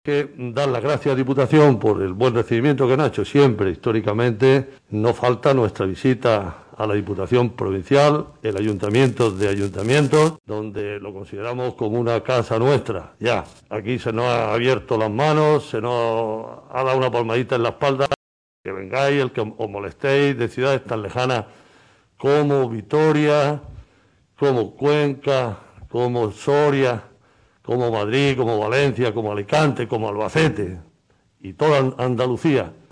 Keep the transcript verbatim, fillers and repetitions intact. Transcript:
Que dar las gracias a Diputación por el buen recibimiento que nos ha hecho siempre, históricamente. No falta nuestra visita a la Diputación Provincial, el Ayuntamiento de Ayuntamientos, donde lo consideramos como una casa nuestra. Ya, aquí se nos ha abierto las manos, se nos ha dado una palmadita en la espalda, que vengáis, el que os molestéis, de ciudades tan lejanas como Vitoria, como Cuenca, como Soria, como Madrid, como Valencia, como Alicante, como Albacete y toda Andalucía.